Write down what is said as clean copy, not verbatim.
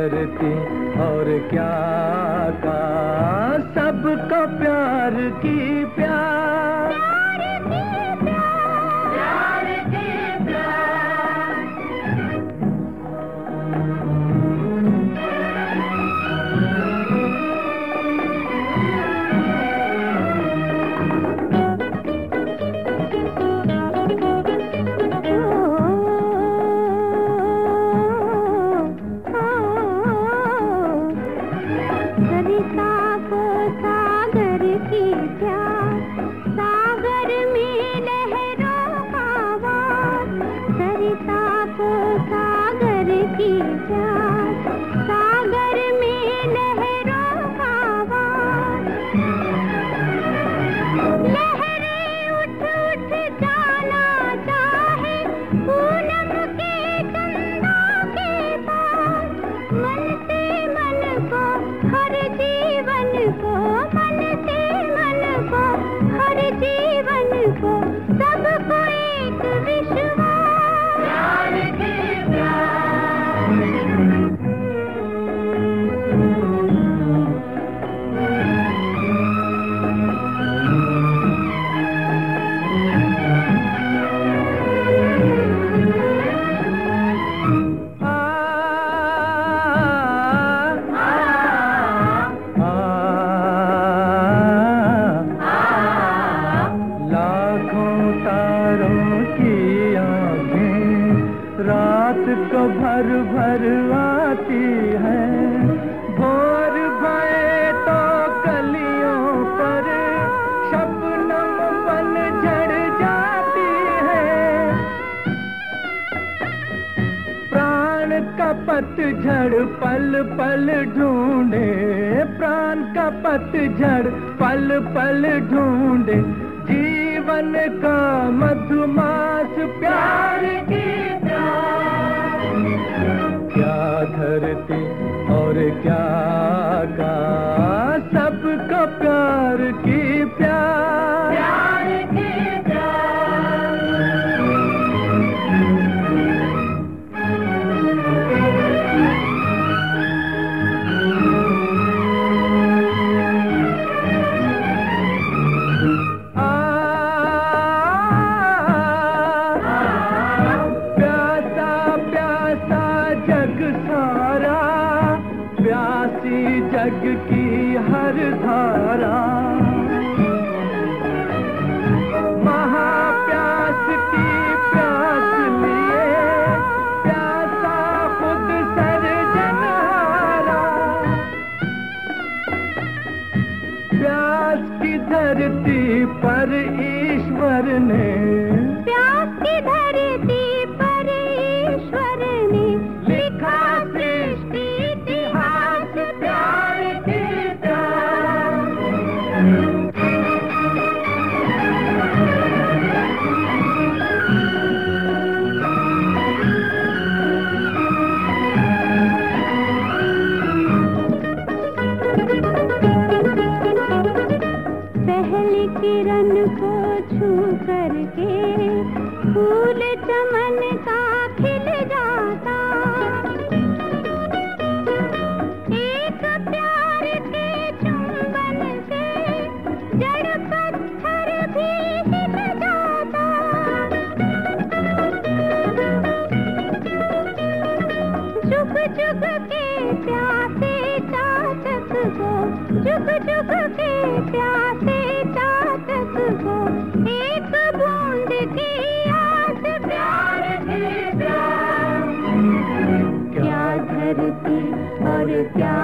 धरती और क्या का सबको प्यार की प्यार। रात को भर भर आती है, भोर भये तो गलियों पर शबनम बन झड़ जाती है। प्राण का पतझड़ पल पल ढूंढे, प्राण का पतझड़ पल पल ढूंढे, जीवन का मधुमास प्यार की प्यार। क्या धरती और क्या का सबको प्यार की प्यार, प्यार की प्यार। जग की हर धारा महाप्यास की प्यास लिए, प्यासा खुद सर्जनहारा। प्यास की धरती पर ईश्वर ने, प्यास की धरती पर ईश्वर ने लिखा सृष्टि इतिहास प्यार की प्यार। पहली किरण को छू करके फूल चमन का खिल जाता, एक प्यार के चुंबन से जड़ पत्थर भी हिल जाता। जुग जुग के प्यासे चातक को, जुग जुग के प्यासे चातक को, एक बूंद की आस प्यार की प्यार। क्या धरती और क्या